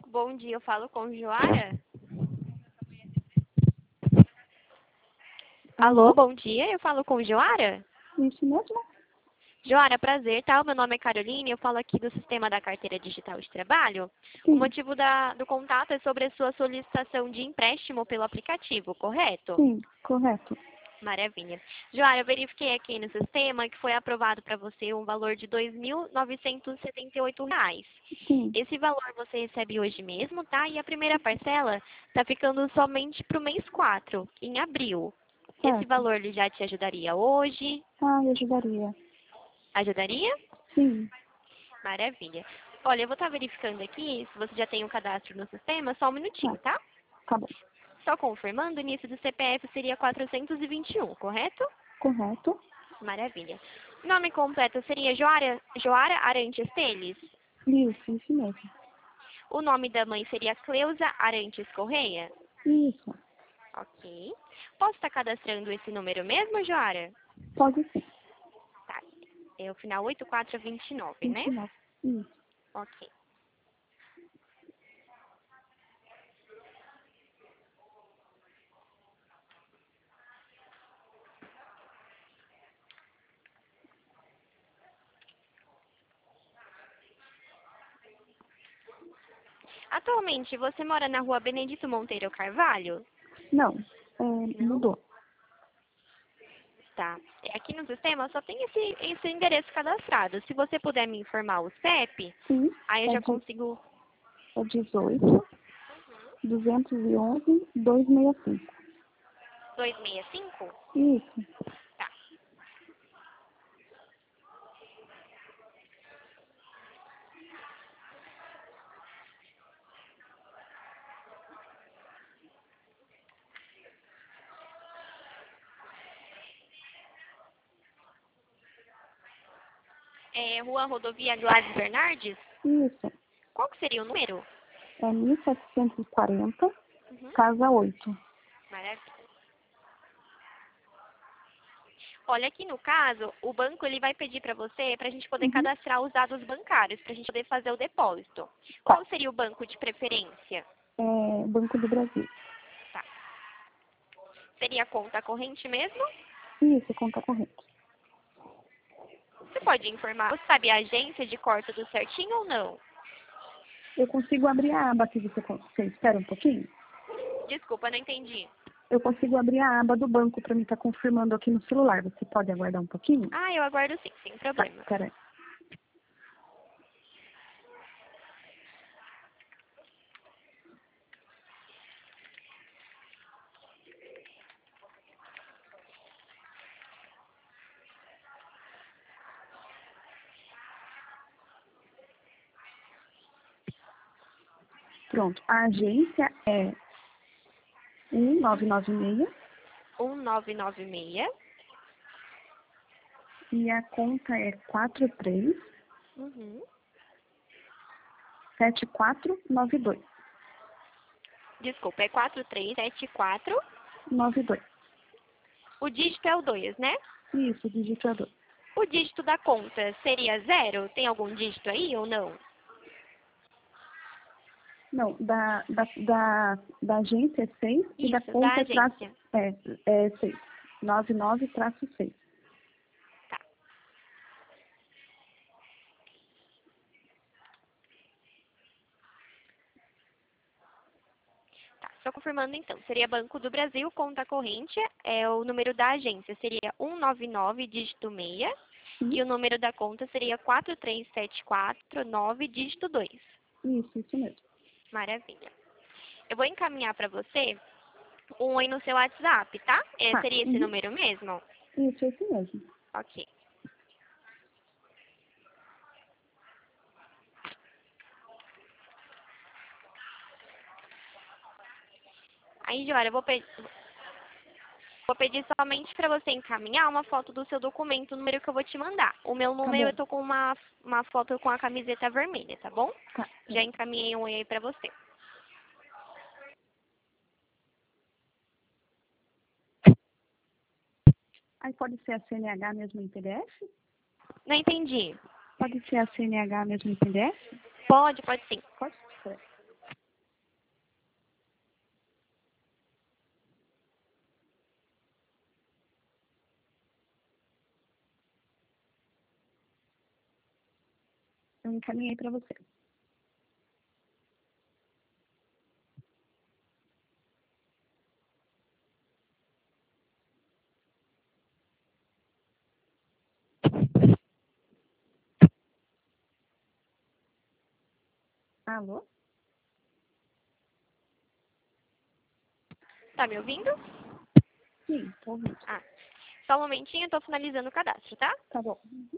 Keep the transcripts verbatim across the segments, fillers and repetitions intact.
Bom dia, eu falo com Joara. Alô, bom dia, eu falo com Joara. Isso mesmo? Joara, prazer, tá? O meu nome é Caroline, eu falo aqui do Sistema da Carteira Digital de Trabalho. O Sim, motivo da- do contato é sobre a sua solicitação de empréstimo pelo aplicativo, correto? sim, correto. Maravilha. Joara, eu verifiquei aqui no sistema que foi aprovado para você um valor de dois mil novecentos e setenta e oito reais. Sim, Esse valor você recebe hoje mesmo, tá? E a primeira parcela está ficando somente para o mês quatro, em abril. Esse certo. valor ele já te ajudaria hoje? Ah, eu ajudaria. Ajudaria? Sim, Maravilha. Olha, eu vou estar verificando aqui se você já tem um cadastro no sistema, só um tá, minutinho, tá? tá bom. Só confirmando, o início do C P F seria quatrocentos e vinte e um, correto? Correto? Maravilha. O nome completo seria Joara, Joara Arantes Teles. Isso, isso mesmo. O nome da mãe seria Cleusa Arantes Correia. Isso, Ok. Posso estar cadastrando esse número mesmo, Joara? pode sim. Tá. É o final oito quatro dois nove, né? vinte e nove. Isso. Ok. Atualmente, você mora na rua Benedito Monteiro Carvalho? Não, é, Não? mudou. Tá. É, aqui no sistema só tem esse, esse endereço cadastrado. Se você puder me informar o C E P, Sim, aí eu é, já de, consigo... é dezoito, duzentos e onze, duzentos e sessenta e cinco. duzentos e sessenta e cinco? Isso. Tá. É, rua Rodovia Gladys Bernardes? Isso. Qual que seria o número? É mil setecentos e quarenta, Uhum. casa oito. Maravilha. Olha, aqui no caso, o banco ele vai pedir para você para a gente poder Uhum. cadastrar os dados bancários, para a gente poder fazer o depósito. Tá. Qual seria o banco de preferência? É Banco do Brasil. Tá. Seria a conta corrente mesmo? Isso, conta corrente. Você pode informar, você sabe a agência de cor tudo certinho ou não? Eu consigo abrir a aba aqui, você, con- você espera um pouquinho? Desculpa, não entendi. Eu consigo abrir a aba do banco para mim estar confirmando aqui no celular. Você pode aguardar um pouquinho? Ah, eu aguardo sim, sem Tá, problema. peraí. Pronto. A agência é um nove nove seis um nove nove seis. e a conta é quatro três Uhum. sete quatro nove dois. Desculpa, é quatro três sete quatro. nove dois. O dígito é o dois, né? Isso, digitador. O dígito da conta seria zero? Tem algum dígito aí ou não? Não, da, da, da, da agência é seis e da Isso, da conta é traço, agência. é, é seis. nove nove traço seis. Tá. Tá, só confirmando então. Seria Banco do Brasil, conta corrente, é o número da agência seria um nove nove, dígito seis, Sim, e o número da conta seria quatro três sete quatro nove, dígito dois. isso, isso mesmo. Maravilha. Eu vou encaminhar para você um oi no seu WhatsApp, tá? É, Tá, seria esse uhum. número mesmo? Isso, isso mesmo. Ok. Aí, Joara, eu vou, pe vou pedir somente para você encaminhar uma foto do seu documento, o número que eu vou te mandar. O meu Tá número, bom. eu tô com uma, uma foto com a camiseta vermelha, tá bom? Tá, Já peraí. encaminhei um oi aí para você. Aí pode ser a C N H mesmo em P D F? Não entendi. Pode ser a C N H mesmo em P D F? Pode, pode sim. Pode ser. Eu encaminhei para você. Alô? Tá me ouvindo? Sim, tô ouvindo. Ah, só um momentinho, eu tô finalizando o cadastro, tá? Tá bom. Uhum.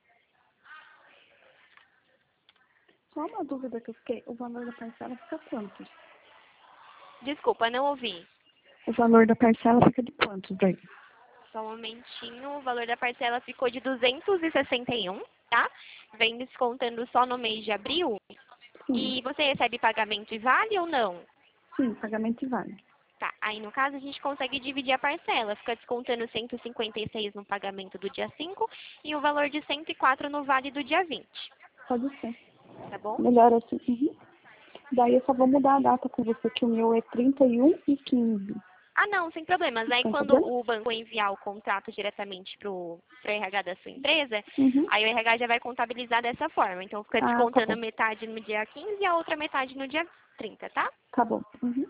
Só uma dúvida que eu fiquei. O valor da parcela fica quanto? Desculpa, não ouvi. O valor da parcela fica de quanto daí? Só um momentinho, o valor da parcela ficou de duzentos e sessenta e um, tá? Vem descontando só no mês de abril. Sim, E você recebe pagamento e vale ou não? sim, pagamento e vale. Tá, aí no caso a gente consegue dividir a parcela. Fica descontando cento e cinquenta e seis no pagamento do dia cinco e o valor de cento e quatro no vale do dia vinte. Pode ser. Tá bom? Melhor assim. Uhum. Daí eu só vou mudar a data com você, que o meu é trinta e um e quinze. Ah, não, sem problemas. Aí Tem quando problema? o banco enviar o contrato diretamente pro, pro R H da sua empresa, Uhum. aí o R H já vai contabilizar dessa forma. Então fica Ah, tá descontando bom. metade no dia quinze e a outra metade no dia trinta, tá? Tá bom. Uhum.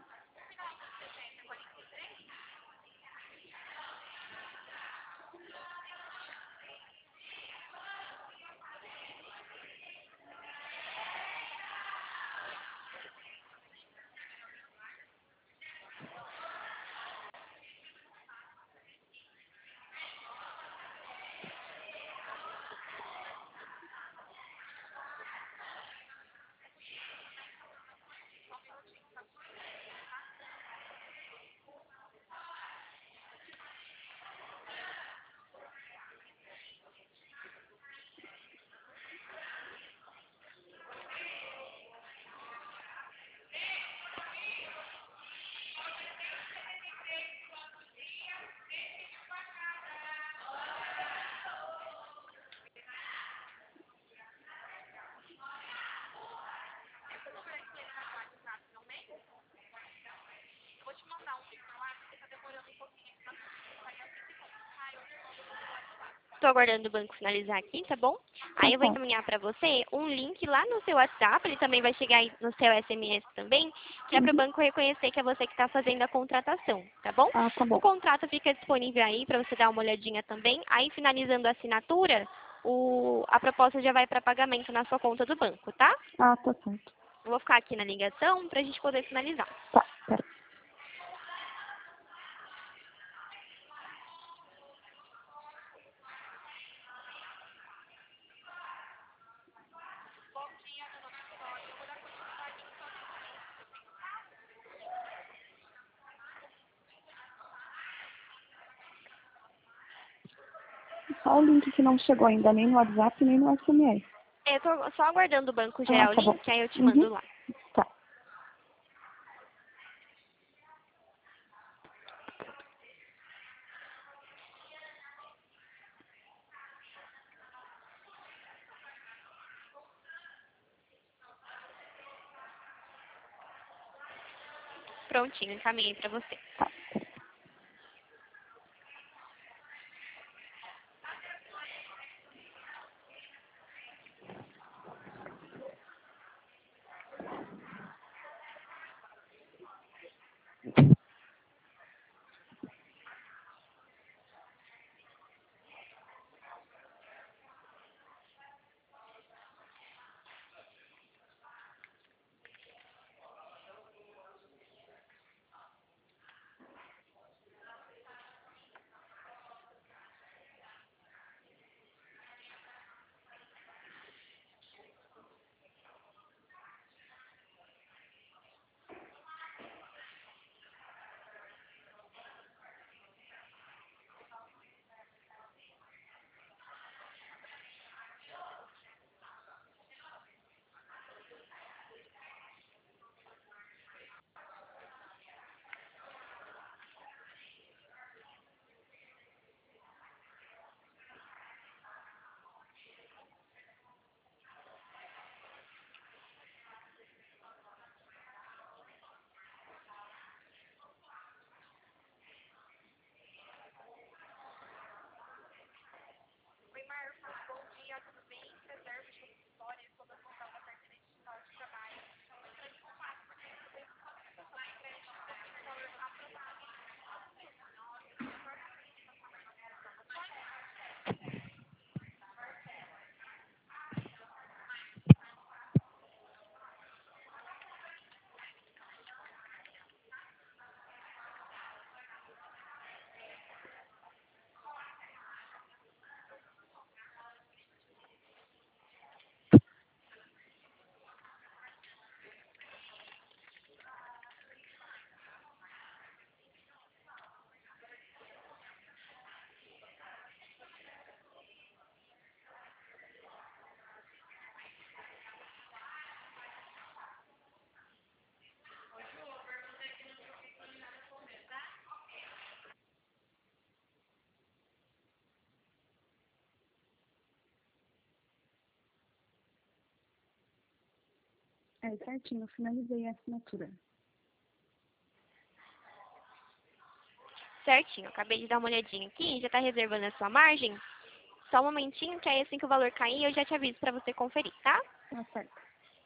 Estou aguardando o banco finalizar aqui, tá bom? Tá Aí eu vou bom. encaminhar para você um link lá no seu WhatsApp, ele também vai chegar aí no seu S M S também, que é para o Uhum. banco reconhecer que é você que está fazendo a contratação, tá bom? Ah, tá O bom. contrato fica disponível aí para você dar uma olhadinha também. Aí, finalizando a assinatura, o, a proposta já vai para pagamento na sua conta do banco, tá? Ah, tá certo. Eu vou ficar aqui na ligação para a gente poder finalizar. Tá, pera. Só o link que não chegou ainda, nem no WhatsApp, nem no S M S. Eu tô só aguardando o banco Ah, gerar o tá bom. link, aí eu te Uhum. mando lá. Tá. Prontinho, encaminhei para você. Tá, pera. É, certinho, finalizei a assinatura. Certinho, acabei de dar uma olhadinha aqui, já está reservando a sua margem. Só um momentinho, que aí assim que o valor cair, eu já te aviso para você conferir, tá? Tá certo.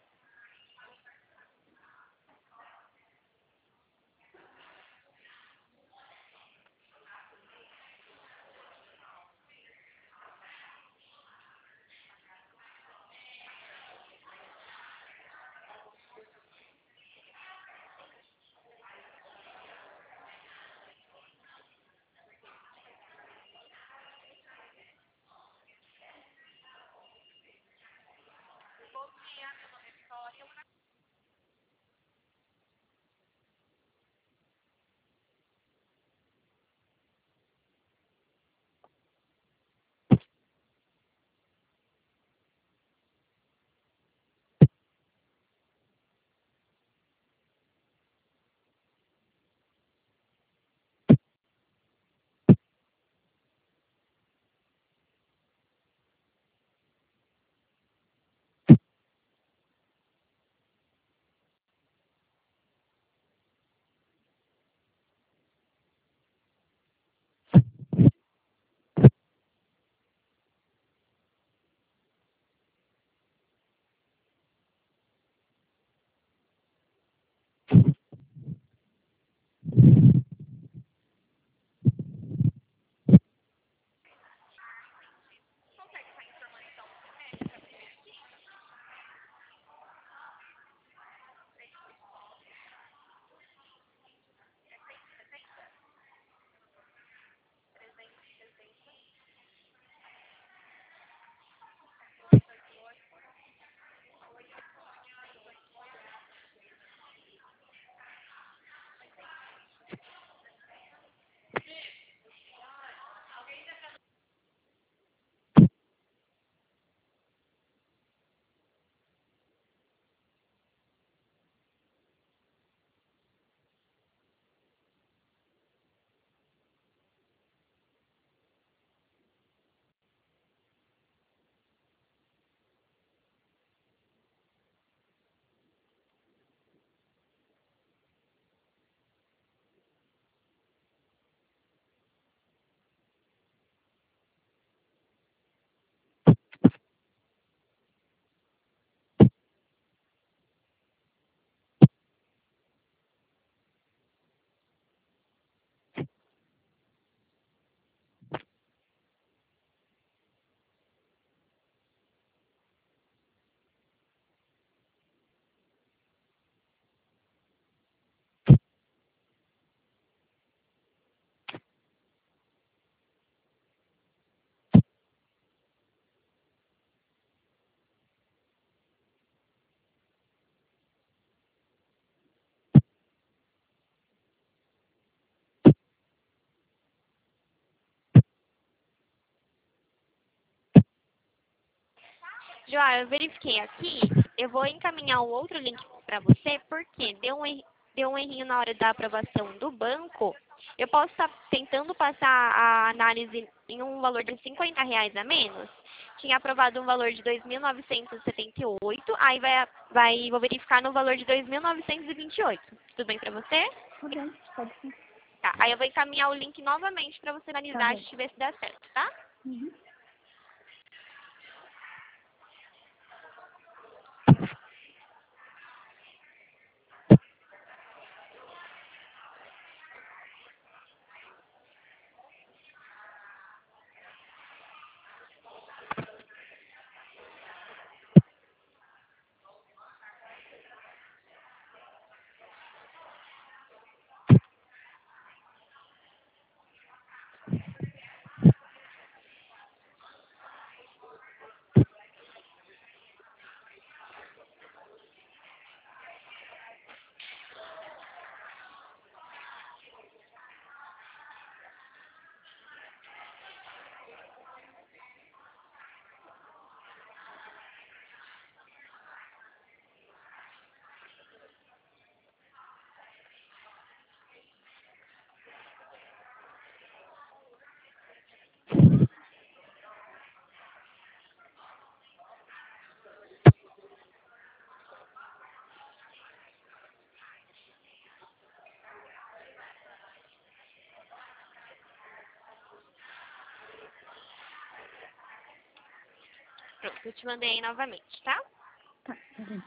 Joá, eu verifiquei aqui, eu vou encaminhar um outro link para você, porque deu um, erri- deu um errinho na hora da aprovação do banco. Eu posso estar tentando passar a análise em um valor de cinquenta reais a menos. Tinha aprovado um valor de dois mil novecentos e setenta e oito, aí vai, vai, vou verificar no valor de dois mil novecentos e vinte e oito. Tudo bem para você? Tá bem, pode ser. Tá, aí eu vou encaminhar o link novamente para você Tá analisar bom. e ver se dá certo, tá? Uhum. Pronto, eu te mandei aí novamente, tá? Tá, tá bem.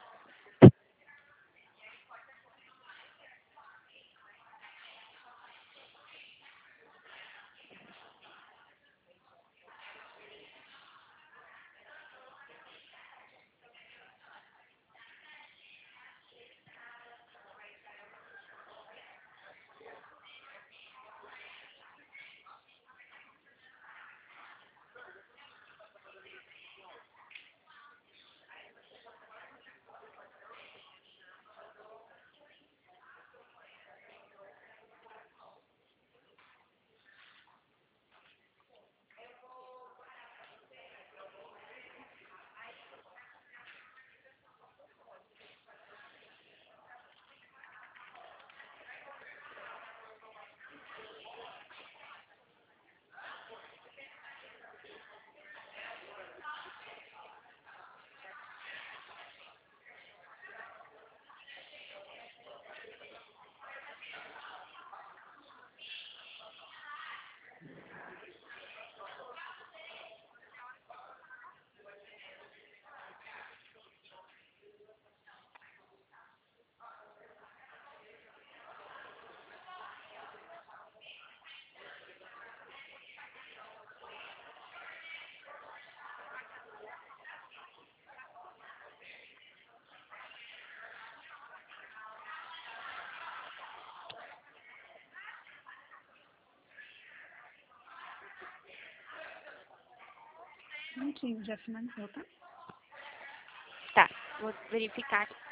Prontinho, já finalizou, tá? Tá, vou verificar aqui.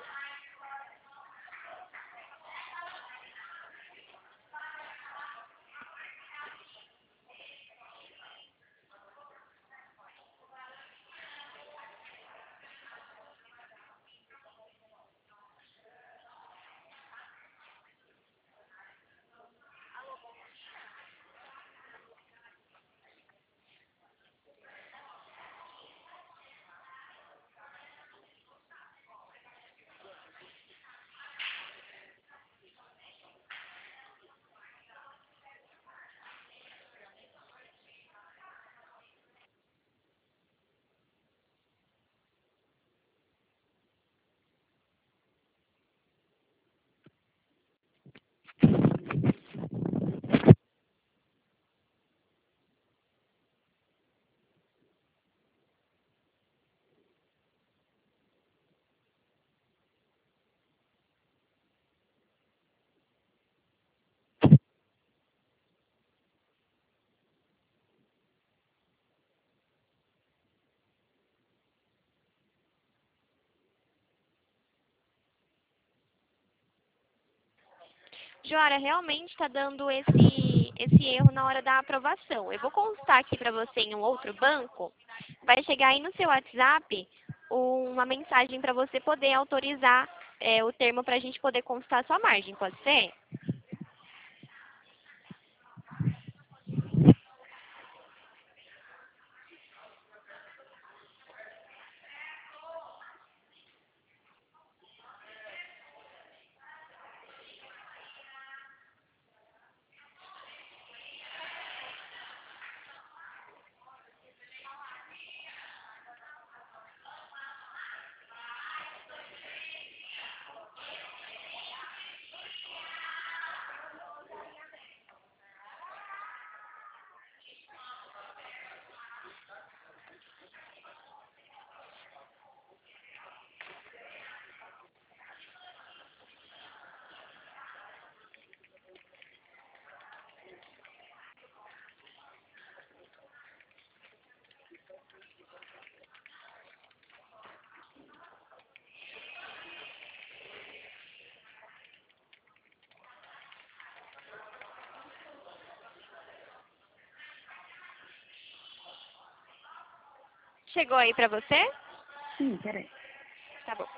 Joara, realmente está dando esse, esse erro na hora da aprovação. Eu vou constar aqui para você em um outro banco. Vai chegar aí no seu WhatsApp uma mensagem para você poder autorizar é, o termo para a gente poder constar a sua margem. Pode ser? Chegou aí para você? Sim, peraí. Tá bom.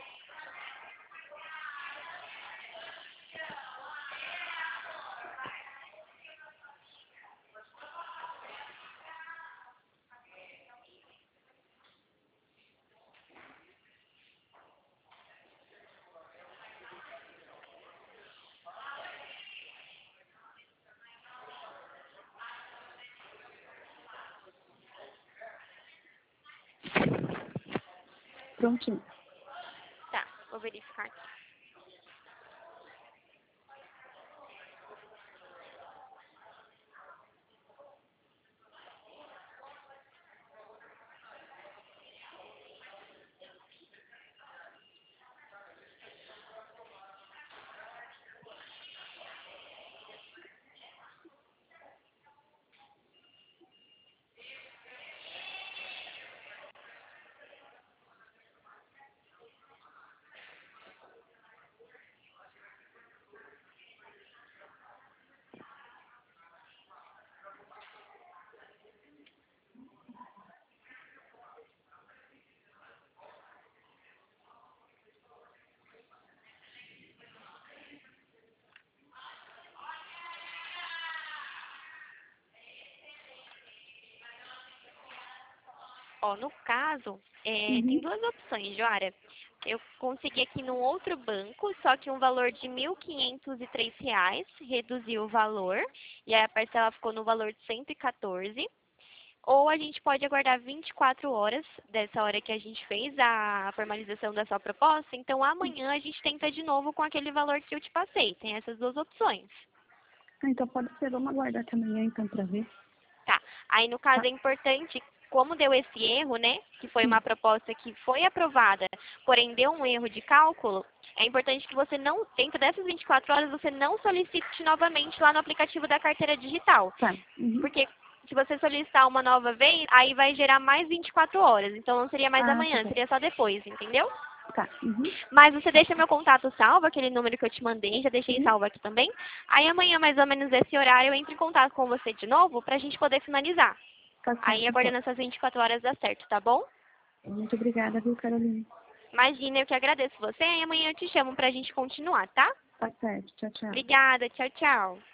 prontinho. Tá, vou verificar aqui. Ó, no caso, é, Uhum. tem duas opções, Joara. Eu consegui aqui num outro banco, só que um valor de mil quinhentos e três reais, reduziu o valor, e aí a parcela ficou no valor de cento e quatorze. Ou a gente pode aguardar vinte e quatro horas dessa hora que a gente fez a formalização da sua proposta. Então, amanhã a gente tenta de novo com aquele valor que eu te passei. Tem essas duas opções. Ah, então pode ser, vamos aguardar até amanhã então pra ver. Tá. Aí, no caso, Tá. é importante, como deu esse erro, né, que foi Sim. uma proposta que foi aprovada, porém deu um erro de cálculo, é importante que você não, dentro dessas vinte e quatro horas, você não solicite novamente lá no aplicativo da carteira digital. Tá. Uhum. Porque se você solicitar uma nova vez, aí vai gerar mais vinte e quatro horas. Então, não seria mais Ah, tá amanhã, bom. seria só depois, entendeu? Tá. Uhum. Mas você deixa meu contato salvo, aquele número que eu te mandei, já deixei Uhum. salvo aqui também. Aí amanhã, mais ou menos esse horário, eu entro em contato com você de novo pra gente poder finalizar. Tá Aí certo, então. aguardando essas vinte e quatro horas dá certo, tá bom? Muito obrigada, viu, Carolina? Imagina, eu que agradeço você e amanhã eu te chamo pra gente continuar, tá? Tá certo. Tchau, tchau. Obrigada, tchau, tchau.